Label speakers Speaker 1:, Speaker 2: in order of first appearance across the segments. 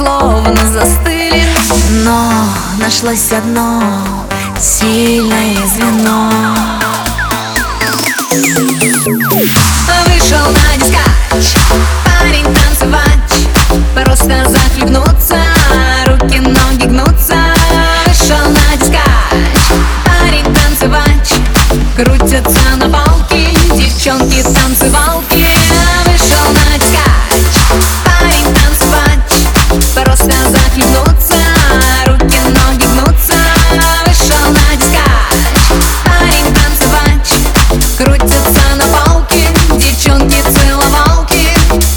Speaker 1: словно застыли. Но нашлось одно сильное звено. Вышел на дискач парень танцевать, просто захлебнуться, руки, ноги гнутся. Вышел на дискач парень танцевать, крутятся на палке девчонки танцевалки. Вышел на дискач парень танцевать, просто захлебнуться, руки, ноги гнутся. Вышел на дискач парень танцевать, крутятся на палке девчонки целовалки.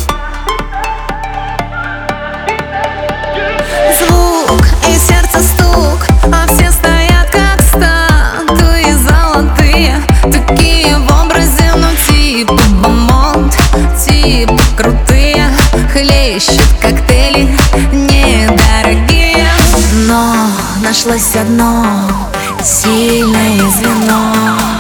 Speaker 1: Звук и сердце стук, а все стоят как статуи золотые, такие в образе, ну типа бомонд, типа крутые. Хлещут коктейли недорогие, но нашлось одно сильное звено.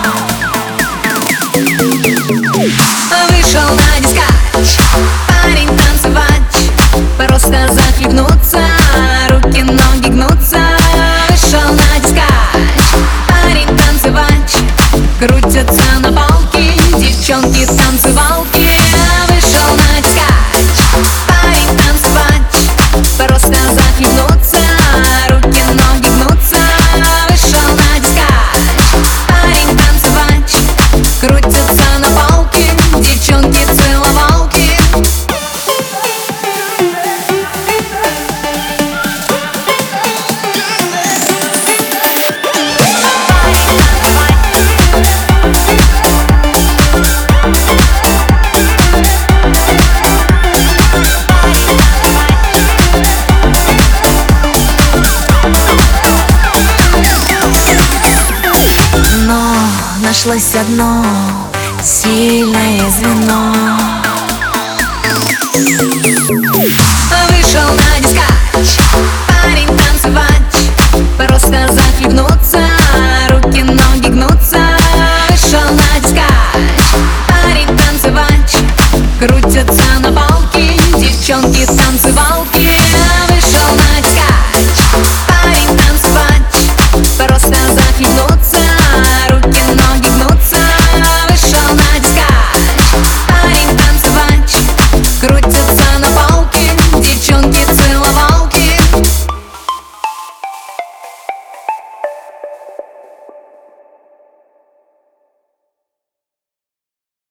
Speaker 1: Вышел на дискач парень танцевать, просто захлебнуться, руки, ноги гнутся. Вышел на дискач парень танцевать, крутятся на палке девчонки танцевалки. Вышел на дискач парень танцевать, просто захлебнуться, руки, ноги гнутся. Вышел на дискач парень танцевать, крутятся на палке девчонки целовалки. Но нашлось одно сильное звено. Вышел на дискач парень танцевать, просто захлебнуться, руки, ноги гнутся. Вышел на дискач парень танцевать, крутятся на палке девчонки танцевалки. Вышел на дискач парень танцевать, просто захлебнуться, руки, ноги гнутся. Вышел на дискач парень танцевать, крутятся